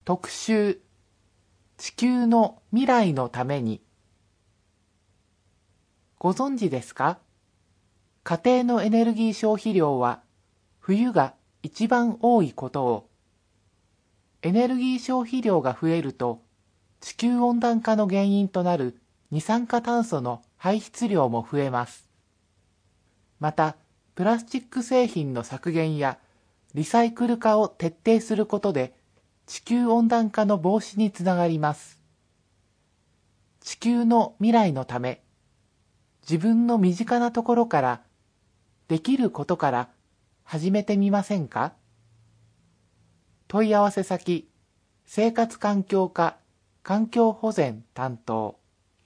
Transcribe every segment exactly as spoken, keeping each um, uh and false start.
特集、地球の未来のために。ご存知ですか？家庭のエネルギー消費量は冬が一番多いことを。エネルギー消費量が増えると地球温暖化の原因となる二酸化炭素の排出量も増えます。また、プラスチック製品の削減やリサイクル化を徹底することで地球温暖化の防止につながります。地球の未来のため、自分の身近なところから、できることから始めてみませんか？問い合わせ先、生活環境課環境保全担当。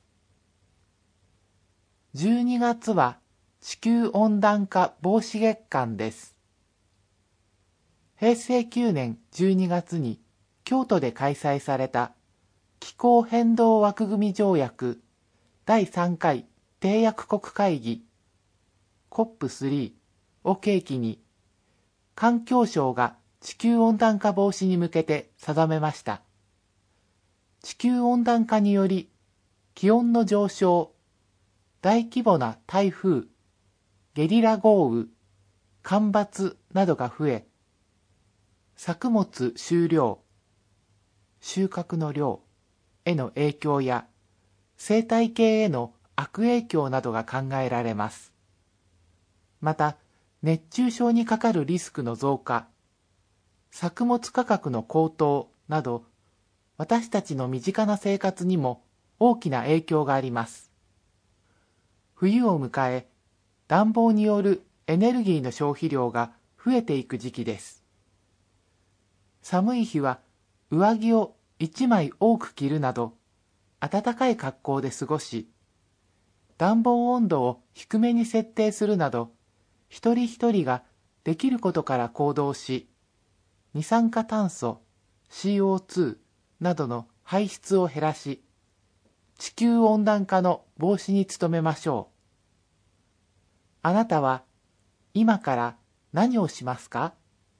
じゅうにがつは地球温暖化防止月間です。へいせいきゅうねんじゅうにがつに京都で開催された気候変動枠組条約だいさんかい締約国会議 コップスリー を契機に、環境省が地球温暖化防止に向けて定めました。地球温暖化により気温の上昇、大規模な台風、ゲリラ豪雨、干ばつなどが増え、作物収量、収穫の量への影響や生態系への悪影響などが考えられます。また、熱中症にかかるリスクの増加、作物価格の高騰など、私たちの身近な生活にも大きな影響があります。冬を迎え、暖房によるエネルギーの消費量が増えていく時期です。寒い日は上着をいちまい多く着るなど、暖かい格好で過ごし、暖房温度を低めに設定するなど、一人一人ができることから行動し、二酸化炭素 シーオーツー などの排出を減らし、地球温暖化の防止に努めましょう。あなたは今から何をしますか？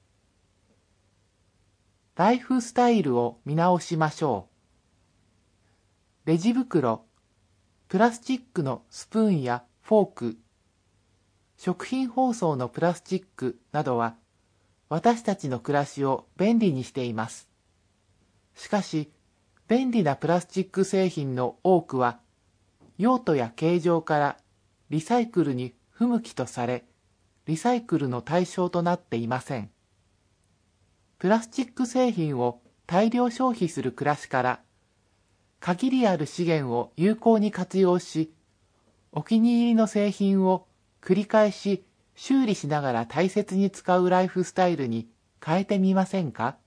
ライフスタイルを見直しましょう。レジ袋、プラスチックのスプーンやフォーク、食品包装のプラスチックなどは私たちの暮らしを便利にしています。しかし、便利なプラスチック製品の多くは用途や形状からリサイクルに不向きとされ、リサイクルの対象となっていません。プラスチック製品を大量消費する暮らしから、限りある資源を有効に活用し、お気に入りの製品を繰り返し修理しながら大切に使うライフスタイルに変えてみませんか？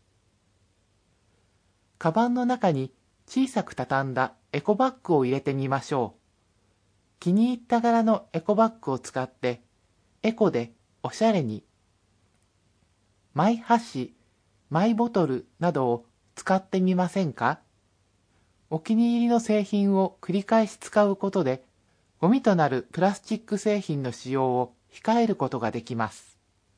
カバンの中に小さく畳んだエコバッグを入れてみましょう。気に入った柄のエコバッグを使ってエコでおしゃれに。マイ箸、マイボトルなどを使ってみませんか？お気に入りの製品を繰り返し使うことで、ゴミとなるプラスチック製品の使用を控えることができます。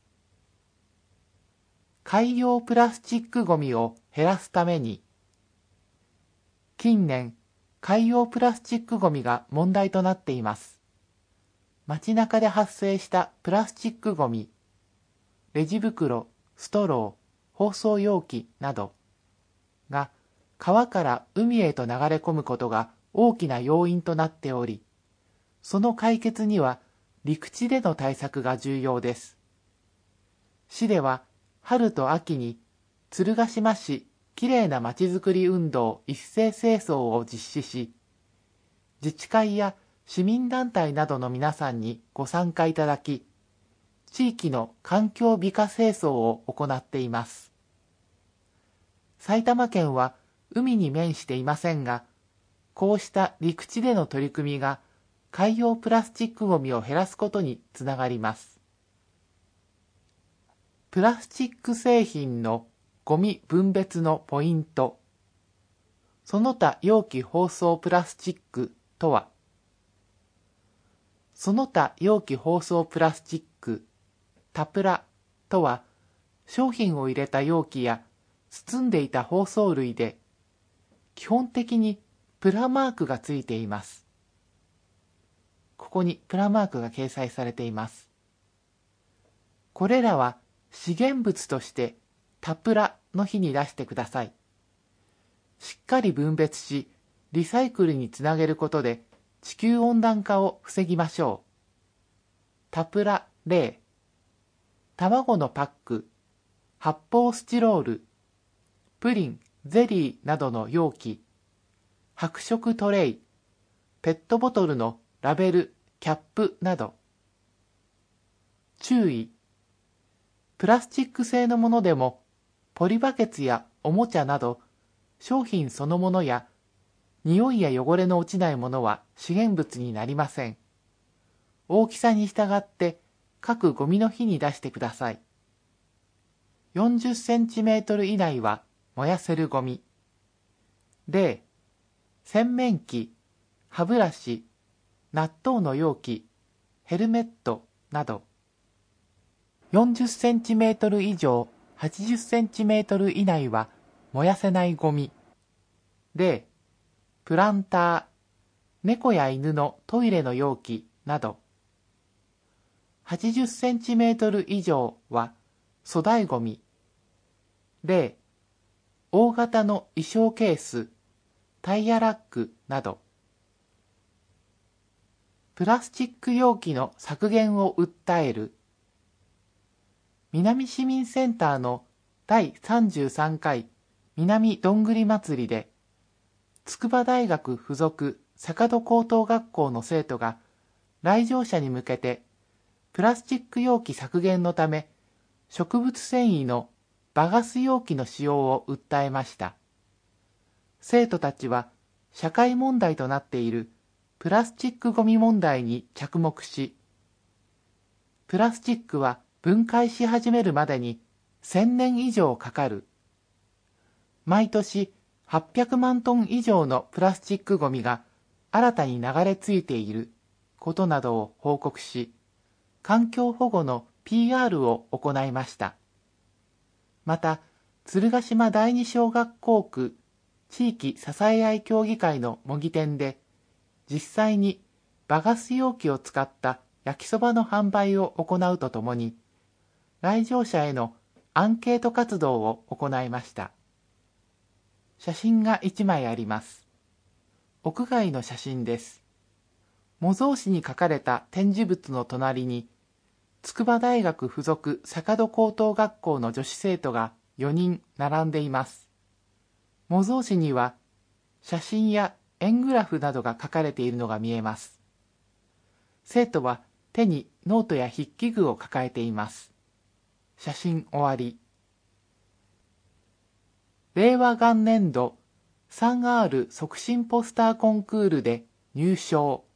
海洋プラスチックゴミを減らすために、近年、海洋プラスチックゴミが問題となっています。街中で発生したプラスチックゴミ、レジ袋、ストロー、包装容器などが川から海へと流れ込むことが大きな要因となっており、その解決には陸地での対策が重要です。市では春と秋に鶴ヶ島市きれいなまちづくり運動一斉清掃を実施し、自治会や市民団体などの皆さんにご参加いただき、地域の環境美化清掃を行っています。埼玉県は海に面していませんが、こうした陸地での取り組みが海洋プラスチックゴミを減らすことにつながります。プラスチック製品のゴミ分別のポイント。その他容器包装プラスチックとは、その他容器包装プラスチック、タプラとは、商品を入れた容器や包んでいた包装類で、基本的にプラマークがついています。ここにプラマークが掲載されています。これらは資源物としてタプラの日に出してください。しっかり分別し、リサイクルにつなげることで地球温暖化を防ぎましょう。タプラゼロ、卵のパック、発泡スチロール、プリン、ゼリーなどの容器、白色トレイ、ペットボトルのラベル、キャップなど。注意。プラスチック製のものでも、ポリバケツやおもちゃなど、商品そのものや、匂いや汚れの落ちないものは資源物になりません。大きさに従って各ゴミの日に出してください。よんじゅっセンチメートル以内は燃やせるゴミ。ゼロ、洗面器、歯ブラシ、納豆の容器、ヘルメットなど。よんじゅっセンチメートル以上、はちじゅっセンチメートル以内は燃やせないゴミ。ゼロ、プランター、猫や犬のトイレの容器など。はちじゅっセンチメートル以上は粗大ゴミ。ゼロ、大型の衣装ケース、タイヤラックなど。プラスチック容器の削減を訴える。南市民センターのだいさんじゅうさんかい南どんぐり祭りで、筑波大学附属坂戸高等学校の生徒が来場者に向けてプラスチック容器削減のため植物繊維のバガス容器の使用を訴えました。生徒たちは社会問題となっているプラスチックごみ問題に着目し、プラスチックは分解し始めるまでにせんねん以上かかる。毎年はっぴゃくまんトン以上のプラスチックごみが新たに流れ着いていることなどを報告し、環境保護の ピーアール を行いました。また、鶴ヶ島第二小学校区地域支え合い協議会の模擬店で、実際にバガス容器を使った焼きそばの販売を行うとともに、来場者へのアンケート活動を行いました。写真がいちまいあります。屋外の写真です。模造紙に書かれた展示物の隣に、筑波大学附属坂戸高等学校の女子生徒がよにん並んでいます。模造紙には写真や円グラフなどが書かれているのが見えます。生徒は手にノートや筆記具を抱えています。写真終わり。令和元年度 スリーアール 促進ポスターコンクールで入賞。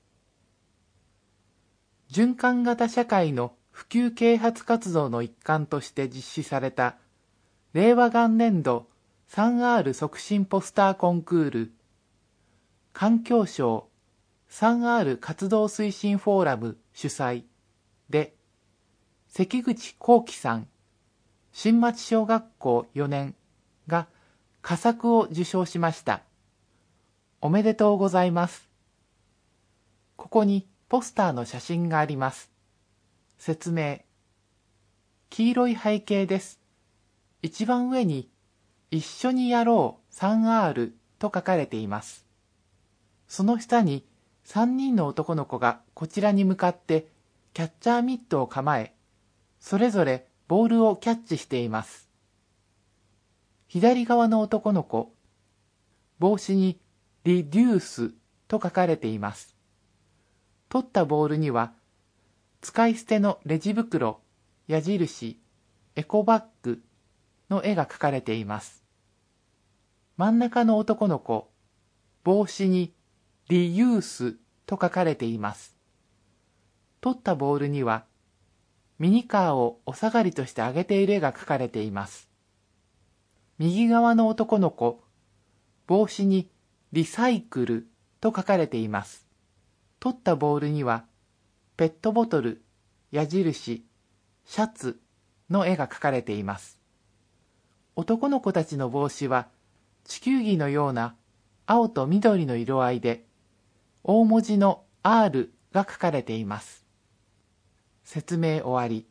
循環型社会の普及啓発活動の一環として実施された令和元年度 スリーアール 促進ポスターコンクール、環境省 スリーアール 活動推進フォーラム主催で、関口幸喜さん、新町小学校よねんが佳作を受賞しました。おめでとうございます。ここにポスターの写真があります。説明。黄色い背景です。一番上に、一緒にやろう スリーアール と書かれています。その下にさんにんの男の子がこちらに向かってキャッチャーミットを構え、それぞれボールをキャッチしています。左側の男の子、帽子にリデュースと書かれています。取ったボールには、使い捨てのレジ袋、矢印、エコバッグの絵が描かれています。真ん中の男の子、帽子にリユースと書かれています。取ったボールには、ミニカーをお下がりとして上げている絵が描かれています。右側の男の子、帽子にリサイクルと書かれています。取ったボールには、ペットボトル、矢印、シャツの絵が描かれています。 男の子たちの帽子は地球儀のような青と緑の色合いで、大文字の アール が書かれています。説明終わり。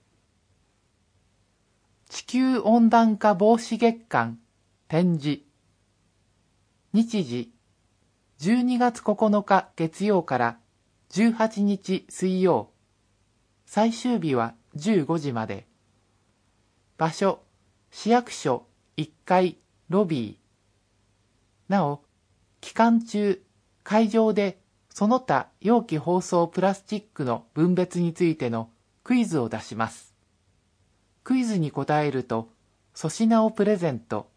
地球温暖化防止月間展示。日時じゅうにがつここのか月曜からじゅうはちにち水曜。最終日はじゅうごじまで。場所、市役所いっかいロビー。なお、期間中、会場でその他容器包装プラスチックの分別についてのクイズを出します。クイズに答えると粗品をプレゼント。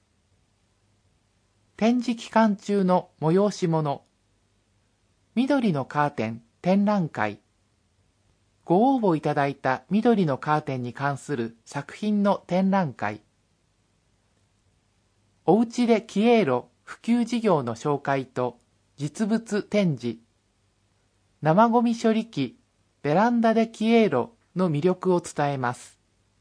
展示期間中の催し物。緑のカーテン展覧会。ご応募いただいた緑のカーテンに関する作品の展覧会。おうちで消えろ普及事業の紹介と実物展示。生ゴミ処理機ベランダで消えろの魅力を伝えます。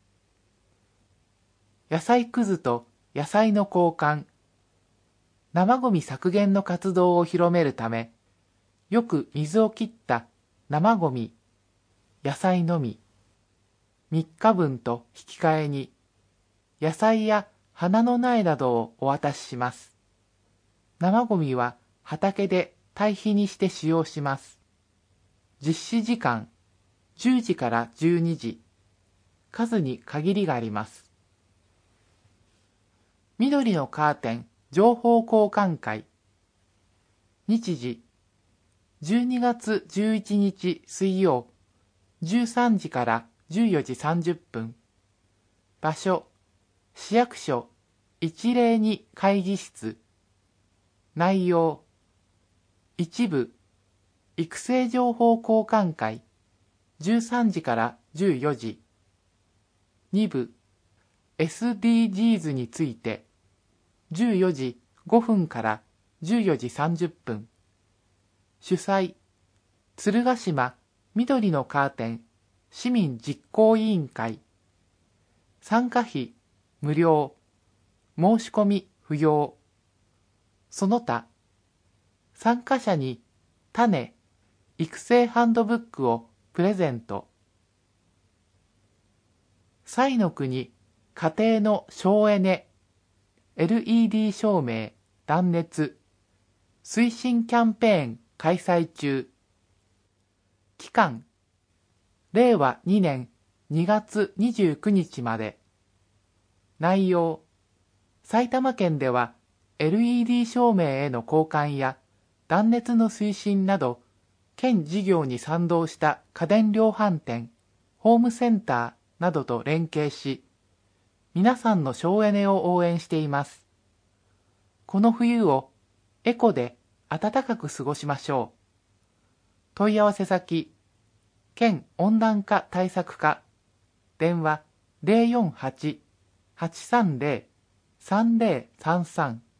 野菜くずと野菜の交換。生ゴミ削減の活動を広めるため、よく水を切った生ゴミ、野菜のみ、みっかぶんと引き換えに、野菜や花の苗などをお渡しします。生ゴミは畑で堆肥にして使用します。実施時間、じゅうじからじゅうにじ。数に限りがあります。緑のカーテン情報交換会。日時、じゅうにがつじゅういちにち水曜、じゅうさんじからじゅうよじさんじゅっぷん。場所、市役所いちまるに会議室。内容、一部、育成情報交換会、じゅうさんじからじゅうよじ。に部、エスディージーズ について、じゅうよじごふんからじゅうよじさんじゅっぷん。主催、鶴ヶ島緑のカーテン市民実行委員会。参加費無料、申し込み不要。その他、参加者に種、育成ハンドブックをプレゼント。彩の国家庭の省エネ エルイーディー 照明断熱推進キャンペーン開催中。期間、れいわにねんにがつにじゅうくにちまで。内容、埼玉県では エルイーディー 照明への交換や断熱の推進など、県事業に賛同した家電量販店、ホームセンターなどと連携し、皆さんの省エネを応援しています。この冬をエコで暖かく過ごしましょう。問い合わせ先、県温暖化対策課、電話 ゼロよんはち はちさんゼロ さんゼロさんさん